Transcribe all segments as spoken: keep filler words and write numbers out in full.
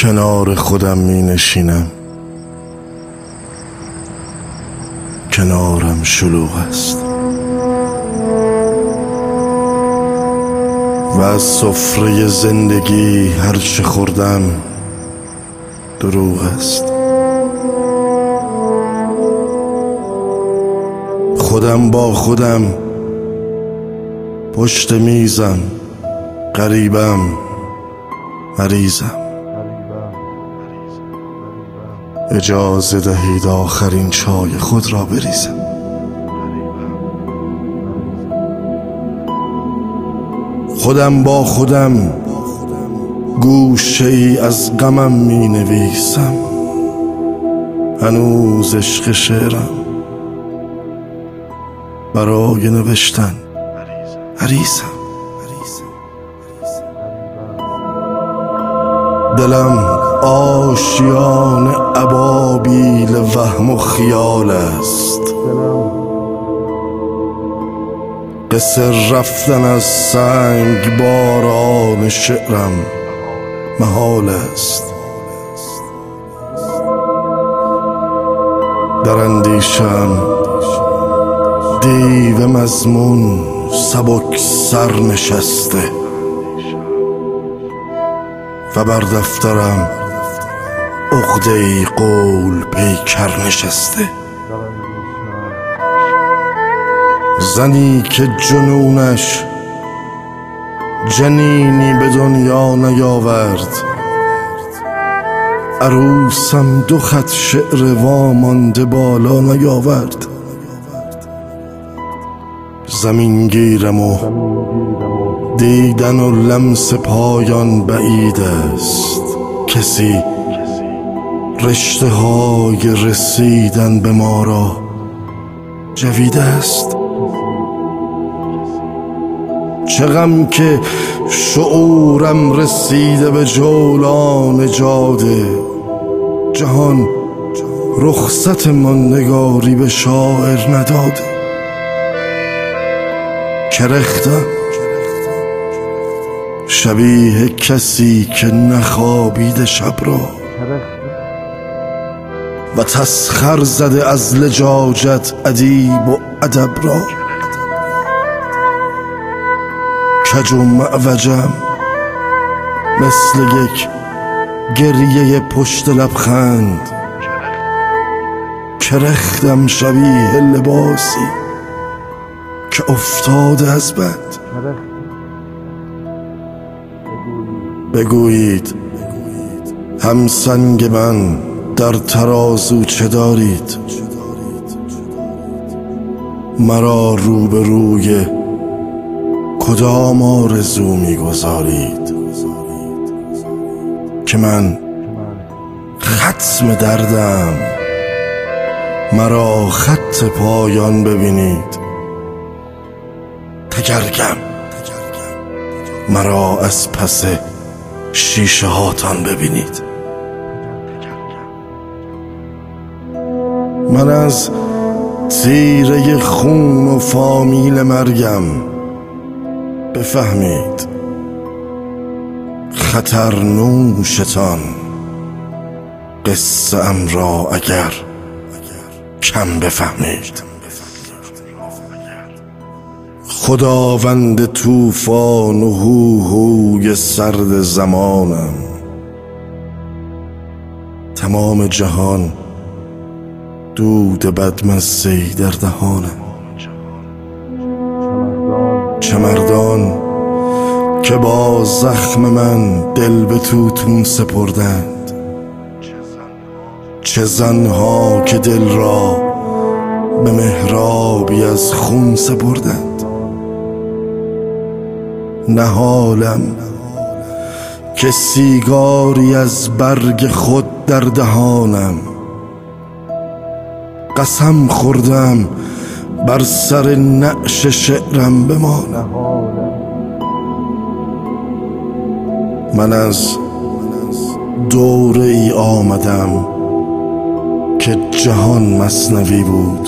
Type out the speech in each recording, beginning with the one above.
کنار خودم می نشینم، کنارم شلوغ است و از سفره زندگی هرچه خوردم دروغ است. خودم با خودم پشت میزم، غریبم، مریضم. اجازه دهید آخرین چای خود را بریزم. خودم با خودم گوشه ای از غمم می نویسم. هنوز عشق شعرم برای نوشتن عریزم. دلم آشیان ابابیل وهم و خیال است. قصر رفتن از سنگ باران شعرم محال است. در اندیشم دیو مضمون سبک سر نشسته و بر دفترم عقده‌ای قول پیکر نشسته. زنی که جنونش جنینی به دنیا نیاورد، عروسم دو خط شعر وامانده بالا نیاورد. زمین گیرم و دیدن و لمس پایان بعید است. کسی رشته های رسیدن به ما را جوید است. چه غم که شعورم رسیده به جولان جاده. جهان رخصت ماندگاری به شاعر نداده. کرختم شبیه کسی که نخوابیده شب را و تسخر زده از لجاجت ادیب و ادب را. کج و معوجم مثل یک گریه پشت لبخند. کرختم شبیه لباسی که افتاده از بند. بگویید همسنگ من در ترازو چه دارید؟ مرا روبروی کدام آرزو میگذارید که من ختم دردم؟ مرا خط پایان ببینید. تگرگم مرا از پس شیشه هاتان ببینید. من از تیره خون و فامیل مرگم. بفهمید خطر نوشتان قصه ام را اگر کم بفهمید. خداوند طوفان و هوهوی سرد زمانم. تمام جهان دود بدمزه‌ای در دهانم. چه مردان که با زخم من دل به توتون سپردند. چه زنها که دل را به محرابی از خون سپردند. نهالم که سیگاری از برگ خود در دهانم. قسم خوردم بر سر نعش شعرم بمانم. من از دوره ای آمدم که جهان مثنوی بود.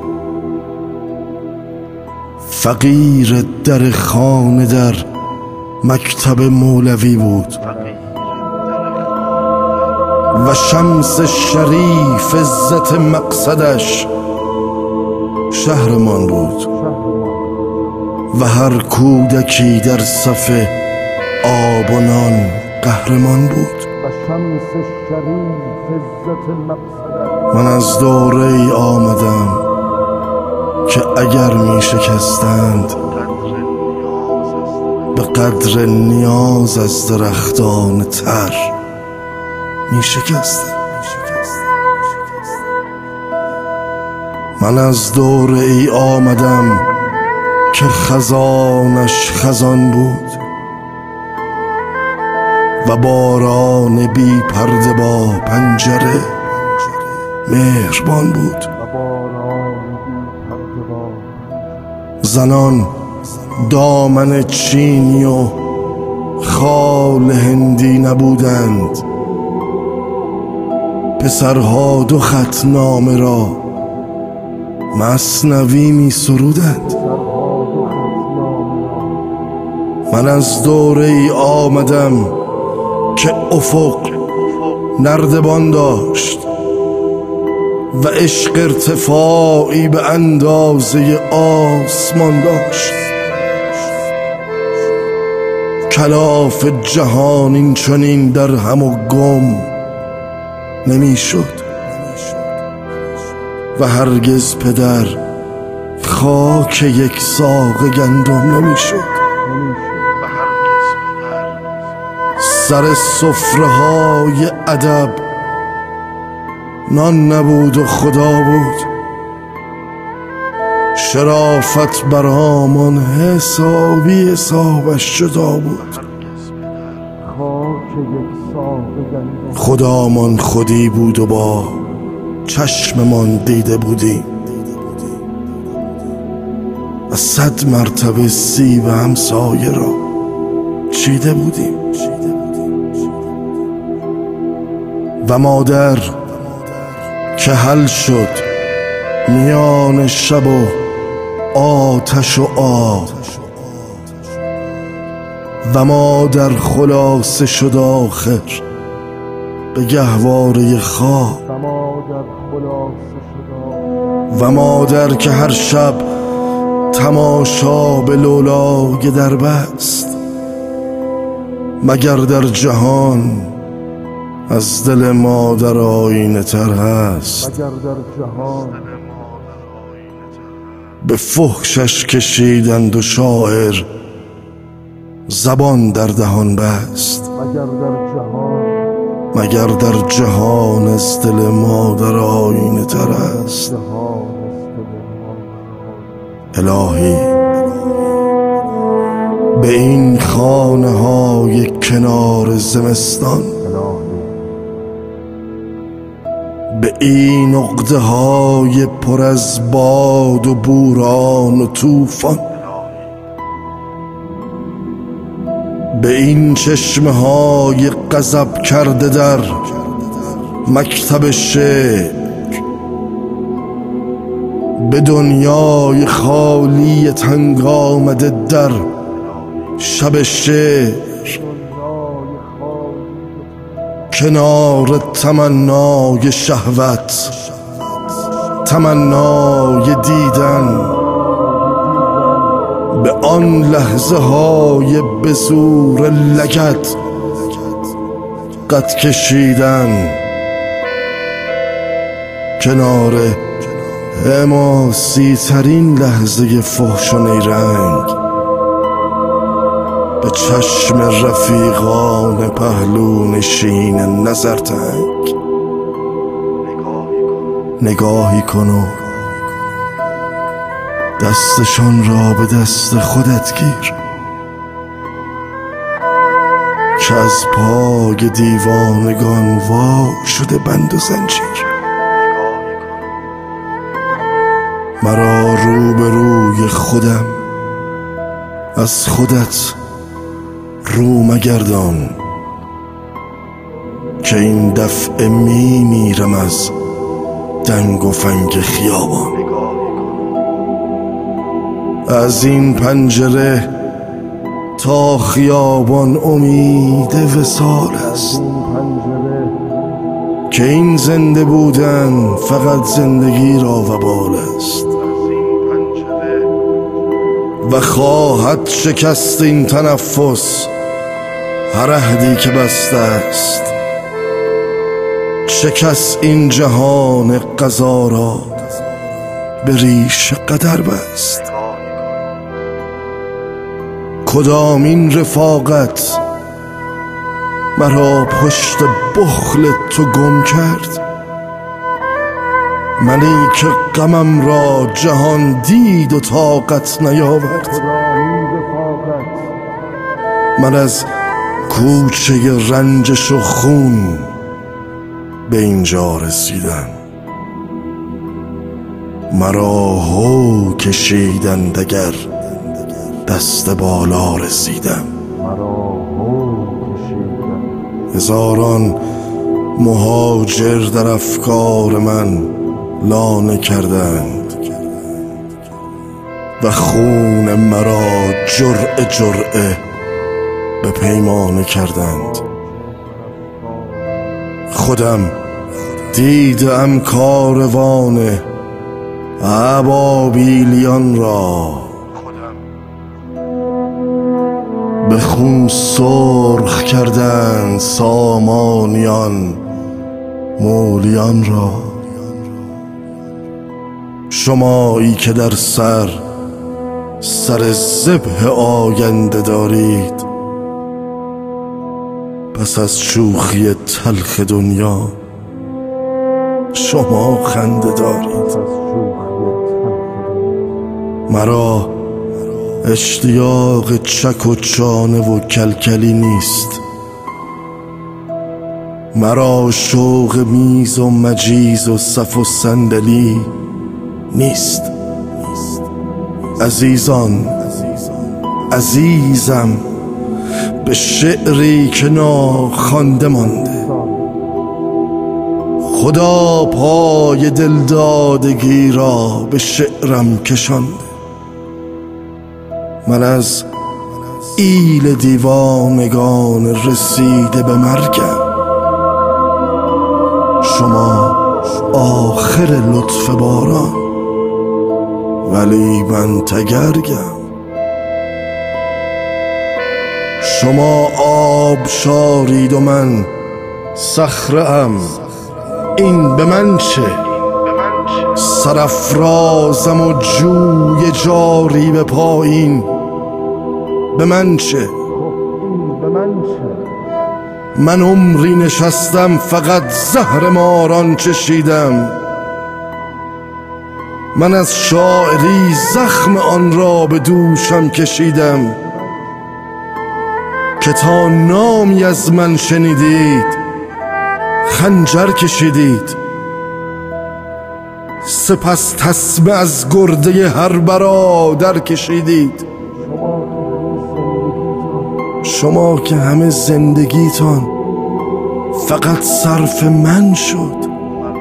فقیر در خانه در مکتب مولوی بود. و شمس شریف عزت مقصدش شهرمان بود و هر کودکی در صف آب و نان قهرمان بود. من از دوره ای آمدم که اگر می شکستند به قدر نیاز از درختان تر می شکستند. من از دوره ای آمدم که خزانش خزان بود و باران بی پرده با پنجره مهربان بود. زنان دامن چینی و خال هندی نبودند، پسرها دو خط نامه را مثنوی می سرودند. من از دوره ای آمدم که افق نردبان داشت و عشق ارتفاعی به اندازه آسمان داشت. کلاف جهان این چنین در هم و گم نمی شد و هرگز پدر خاک یک ساق گندم نمی شد. سر سفره های ادب نان نبود و خدا بود. شرافت برامون حسابی حسابش جدا بود. خدامان خودی بود و با چشممان دیده بودیم و صد مرتبه سیب همسایه را چیده بودیم. و مادر که حل شد میان شب و آتش و آب و مادر خلاصه شد آخر به گهواره خواب. و مادر که هر شب تماشا به لولای در بست، مگر در جهان از دل مادر آینه تر هست. به فحشش کشیدند و شاعر زبان در دهان بست، مگر در جهان از دل مادر آینه تر است. الهی به این خانه های کنار زمستان، به این عقده های پر از باد و بوران و طوفان، به این چشمه های غضب کرده در مکتب شعر، به دنیای خالی تنگ آمده در شب شعر، کنار تمنای شهوت، تمنای دیدن، به آن لحظه های به زور لگد قد کشیدن، کنار حماسی ترین لحظه فحش و نیرنگ، به چشم رفیقان پهلو نشین نظرتنگ نگاهی کن و دستشان را به دست خودت گیر که از پای دیوانگان وا شده بند و زنجیر. مرا رو به روی خودم از خودت رو مگردان که این دفعه می میرم از دنگ و فنگ خیابان. از این پنجره تا خیابان امید وصال است، که این زنده بودن فقط زندگی را وبال است و خواهد شکست این تنفس هر عهدی که بسته است. شکست این جهان قضا را به ریش قدر بست. کدامین رفاقت مرا پشت بخل تو گم کرد؟ منی که غمم را جهان دید و طاقت نیاورد. من از کوچه رنجش و خون به اینجا رسیدم. مرا هو کشیدند اگر دست بالا رسیدم. هزاران مهاجر در افکار من لانه کردند و خون مرا جرعه جرعه به پیمانه کردند. خودم دیدم کاروان ابابیلیان را به خون سرخ کردند سامانیان مولیان را. شمایی که در سر سر ذبح آینده دارید، پس از شوخی تلخ دنیا شما خنده دارید. مرا اشتیاق چک و چانه و کلکلی نیست. مرا شوق میز و مجیز و صف و صندلی نیست. عزیزان، عزیزم به شعری که ناخوانده مانده. خدا پای دلدادگی را به شعرم کشانده. من از ایل دیوانگان رسیده به مرگم. شما آخر لطف باران، ولی من تگرگم. شما آب شارید و من صخره‌ام، این به من چه؟ سرافرازم و جوی جاری به پایین، به من چه؟ من عمری نشستم فقط زهر ماران چشیدم. من از شاعری زخم آن را به دوشم کشیدم که تا نامی از من شنیدید خنجر کشیدید. سپس تسمه از گرده هر برادر کشیدید. شما که همه زندگیتان فقط صرف من شد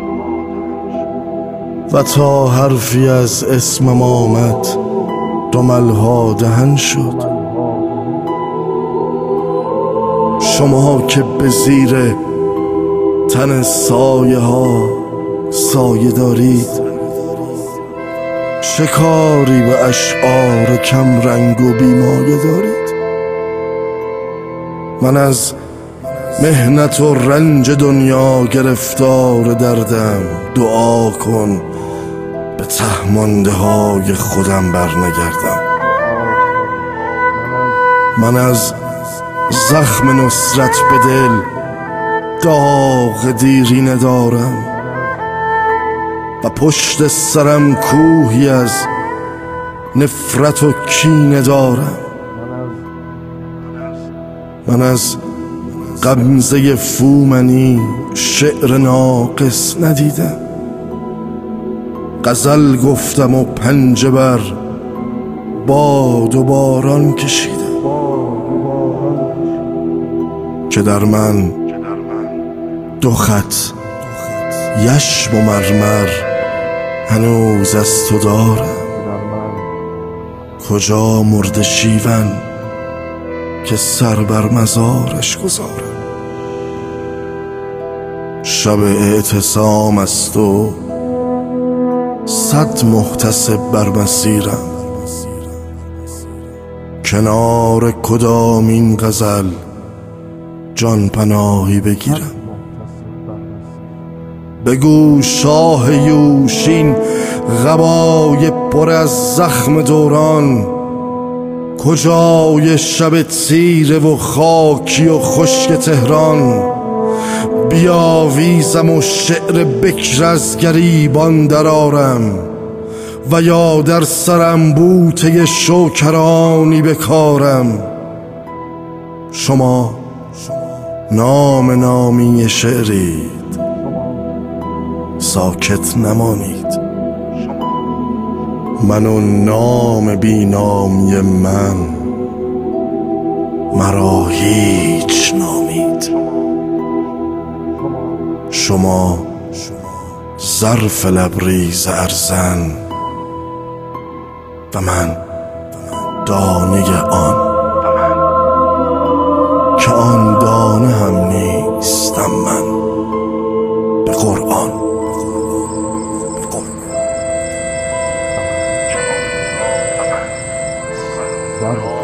و تا حرفی از اسمم آمد دملها دهن شد. شما که به زیر تن سایه ها سایه دارید، چه کاری به اشعار کم رنگ و بیمایه دارید؟ من از مهنت و رنج دنیا گرفتار دردم. دعا کن به ته مانده های خودم برنگردم. من از زخم نصرت به دل داغ دیرینه دارم و پشت سرم کوهی از نفرت و کینه دارم. من از غمزه فومنی شعر ناقص ندیدم. غزل گفتم و پنجه بر باد و باران کشیدم که در من دو خط یشم و مرمر هنوز از تو دارم. کجا مرد شیون که سر بر مزارش گذارم؟ شب اعتصام است و صد محتسب بر مسیرم، کنار کدامین غزل جان پناهی بگیرم. بگو شاه یوشین قبای پر از زخم دوران، کجای شب تیره و خاکی و خشک تهران. بیاویزم و شعر بکر از گریبان درارم، و یا در سرم بوته شوکرانی بکارم. شما نام نامی شعرید، ساکت نمانید. من و نام بی نامی من، مرا هیچ نامید. شما ظرف لبریز ارزن و من دانه آن، که آن دانه هم نیستم من به قرآن. Wow.